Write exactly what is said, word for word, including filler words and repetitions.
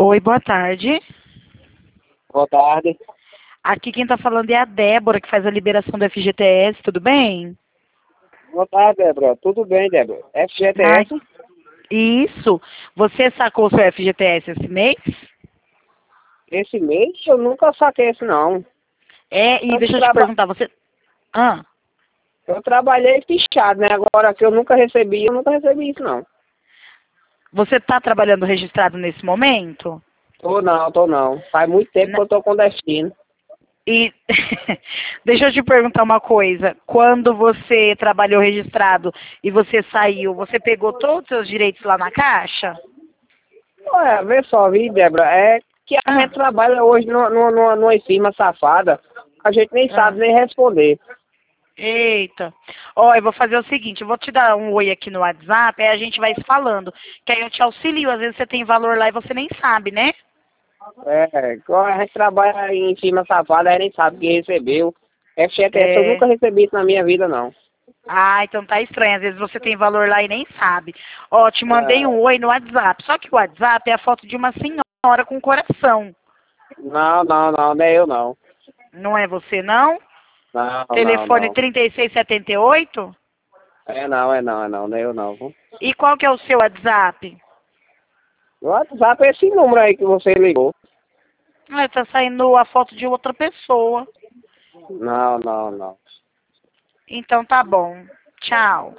Oi, boa tarde. Boa tarde. Aqui quem está falando é a Débora, que faz a liberação do F G T S, tudo bem? Boa tarde, Débora. Tudo bem, Débora? Ai, F G T S? isso. Você sacou o seu F G T S esse mês? Esse mês eu nunca saquei esse, não. É, e Eu, deixa eu te traba... perguntar, você... Ah, eu trabalhei fichado, né? Agora que eu nunca recebi, eu nunca recebi isso, não. você está trabalhando registrado nesse momento? Tô não, tô não. Faz muito tempo N- que eu tô com destino. E deixa eu te perguntar uma coisa. Quando você trabalhou registrado e você saiu, você pegou todos os seus direitos lá na Caixa? Olha, vê só, vi, Débora, é que a Ah, gente trabalha hoje numa, numa, numa firma safada, a gente nem ah. sabe nem responder. Eita. Ó, eu vou fazer o seguinte, eu vou te dar um oi aqui no WhatsApp, aí a gente vai se falando. Que aí eu te auxilio, às vezes você tem valor lá e você nem sabe, né? É, quando a gente trabalha em firma safada, a gente nem sabe quem recebeu. F G T S eu É. nunca recebi isso na minha vida, não. Ah, então tá estranho. Às vezes você tem valor lá e nem sabe. Ó, te mandei É, um oi no WhatsApp. Só que o WhatsApp é a foto de uma senhora com coração. não, não, não, não é eu, não. Não é você, não? Não, não, Telefone não. trinta e seis setenta e oito? É não, é não, é não, não é eu não. Viu? E qual que é o seu WhatsApp? O WhatsApp é esse número aí que você ligou. Ah, tá saindo a foto de outra pessoa. Não, não, não. Então tá bom. Tchau.